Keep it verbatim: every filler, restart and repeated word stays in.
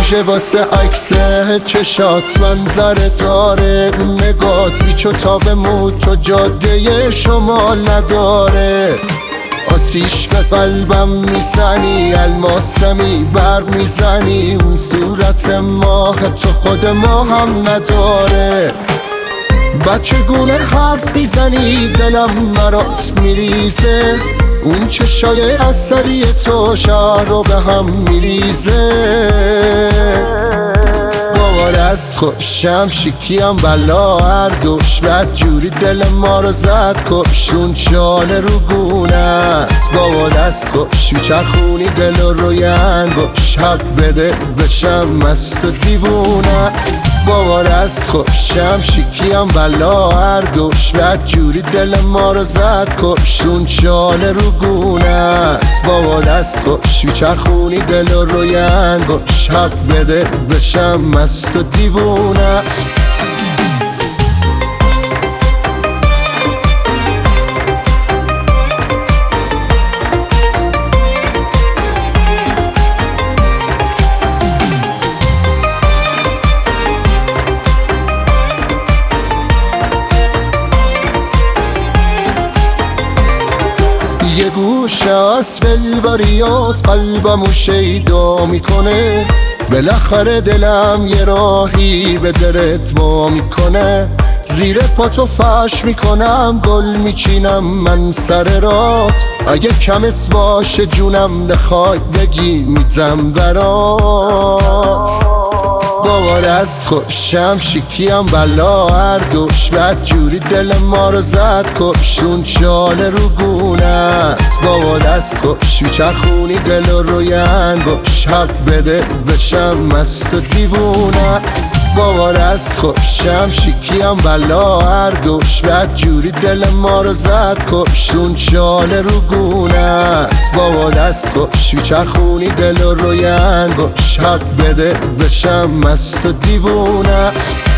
ویژه واسه عکس چشات منظره داره. اون نگات بیچو تا به موت تو جاده شمال نداره. آتیش به قلبم میزنی، الماسمی بر میزنی. اون صورت ماه تو خود ما هم نداره. بچه گونه حرف میزنی دلم مرات میریزه. اون چشای اثری تو شهر رو به هم میریزه. باور از خوشم شیکیم بلا هر دوش بد جوری دل ما رو زد کشون چاله رو گونت. باور از خوش میچرخونی دل و روی انگوش حق بده بشم مست و دیوونت. باور از خوشم شیکیم بلا هر دوش بد جوری دل ما رو زد کشون چاله رو گونت. باور از خوش میچرخونی دل و روی انگوش حق بده بشم مست و دیوونت. یه گوشه از فلبریات قلبمو شیدا میکنه. بالاخره دلم یه راهی به درت وا میکنه. زیر پاتو فش میکنم گل میچینم من سر رات. اگه کمت باشه جونم بخوای بگی میدم برات. باور از خوشم شیکیم بلا هر دوش بد جوری دل ما رو زد کشون چاله رو گونت. باور از خوش میچرخونی دل و روی انگوش حق بده بشم مست و دیوونت. باور از خوشم شیکیم بلا هر دوش بد جوری دل ما رو زد کشون چاله رو گونت. باور از خوش میچرخونی دل و روی انگوش حق بده بشم مست و دیوونت.